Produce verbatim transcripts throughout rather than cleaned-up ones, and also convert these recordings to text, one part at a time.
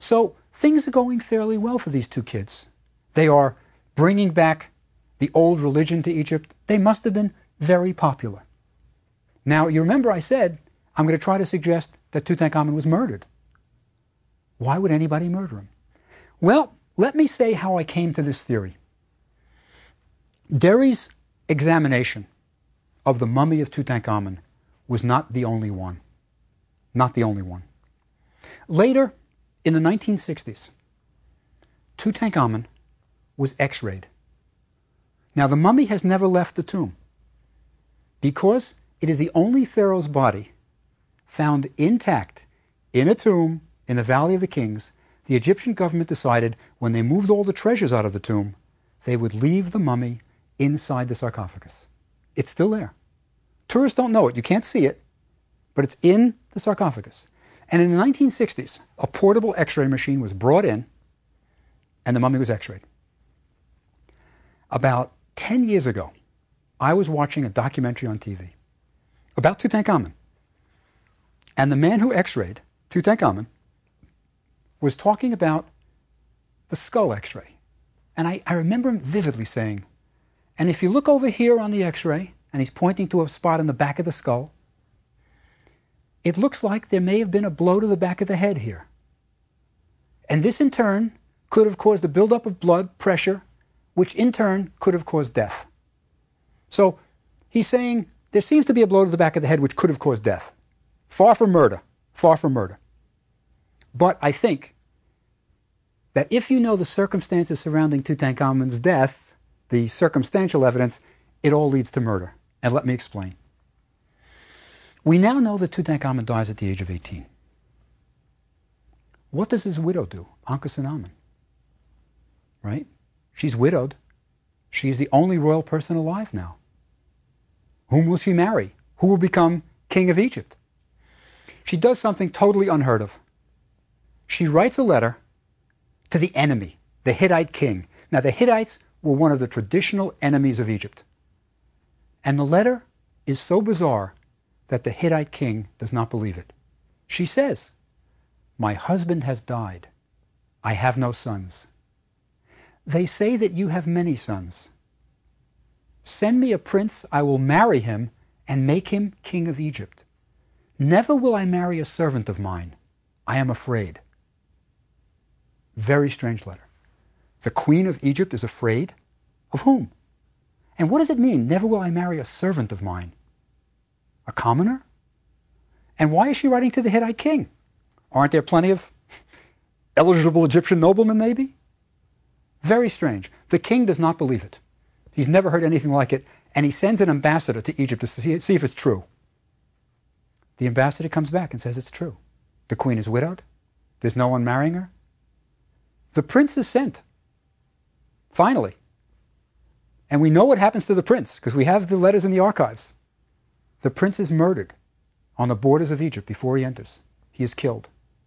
So things are going fairly well for these two kids. They are bringing back the old religion to Egypt. They must have been very popular. Now, you remember I said, I'm going to try to suggest that Tutankhamun was murdered. Why would anybody murder him? Well, let me say how I came to this theory. Derry's examination of the mummy of Tutankhamun was not the only one. Not the only one. Later, in the nineteen sixties, Tutankhamun was x-rayed. Now, the mummy has never left the tomb. Because it is the only pharaoh's body found intact in a tomb in the Valley of the Kings, the Egyptian government decided when they moved all the treasures out of the tomb, they would leave the mummy inside the sarcophagus. It's still there. Tourists don't know it. You can't see it, but it's in the sarcophagus. And in the nineteen sixties, a portable x-ray machine was brought in, and the mummy was x-rayed. About ten years ago, I was watching a documentary on T V about Tutankhamun. And the man who x-rayed Tutankhamun was talking about the skull x-ray. And I, I remember him vividly saying, and if you look over here on the x-ray, and he's pointing to a spot in the back of the skull, it looks like there may have been a blow to the back of the head here. And this in turn could have caused a buildup of blood pressure, which in turn could have caused death. So he's saying there seems to be a blow to the back of the head which could have caused death. Far from murder. Far from murder. But I think that if you know the circumstances surrounding Tutankhamun's death, the circumstantial evidence, it all leads to murder. And let me explain. We now know that Tutankhamun dies at the age of eighteen. What does his widow do, Ankhesenamun? Right? She's widowed. She's the only royal person alive now. Whom will she marry? Who will become king of Egypt? She does something totally unheard of. She writes a letter to the enemy, the Hittite king. Now, the Hittites were one of the traditional enemies of Egypt. And the letter is so bizarre that the Hittite king does not believe it. She says, "My husband has died. I have no sons. They say that you have many sons. Send me a prince, I will marry him and make him king of Egypt. Never will I marry a servant of mine. I am afraid." Very strange letter. The queen of Egypt is afraid? Of whom? And what does it mean, never will I marry a servant of mine? A commoner? And why is she writing to the Hittite king? Aren't there plenty of eligible Egyptian noblemen, maybe? Very strange. The king does not believe it. He's never heard anything like it, and he sends an ambassador to Egypt to see, see if it's true. The ambassador comes back and says it's true. The queen is widowed. There's no one marrying her. The prince is sent. Finally. And we know what happens to the prince, because we have the letters in the archives. The prince is murdered on the borders of Egypt before he enters. He is killed.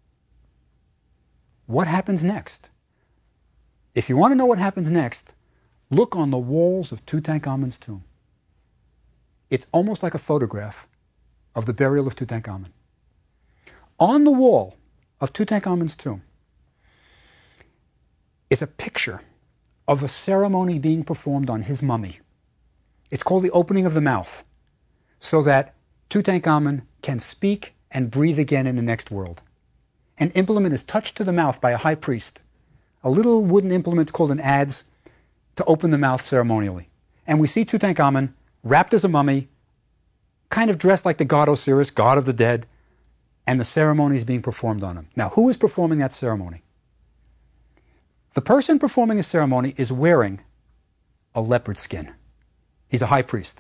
What happens next? If you want to know what happens next, look on the walls of Tutankhamun's tomb. It's almost like a photograph of the burial of Tutankhamun. On the wall of Tutankhamun's tomb is a picture of a ceremony being performed on his mummy. It's called the opening of the mouth, so that Tutankhamun can speak and breathe again in the next world. An implement is touched to the mouth by a high priest, a little wooden implement called an adze, to open the mouth ceremonially. And we see Tutankhamun wrapped as a mummy, kind of dressed like the god Osiris, god of the dead, and the ceremony is being performed on him. Now, who is performing that ceremony? The person performing the ceremony is wearing a leopard skin. He's a high priest.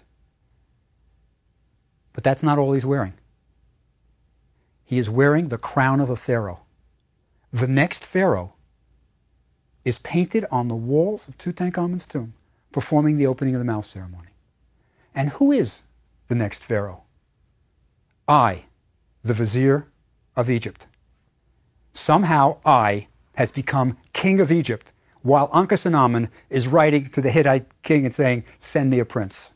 But that's not all he's wearing. He is wearing the crown of a pharaoh. The next pharaoh is painted on the walls of Tutankhamun's tomb, performing the opening of the mouth ceremony. And who is the next pharaoh? I, the vizier of Egypt. Somehow I has become king of Egypt, while Ankhesenamun is writing to the Hittite king and saying, "Send me a prince."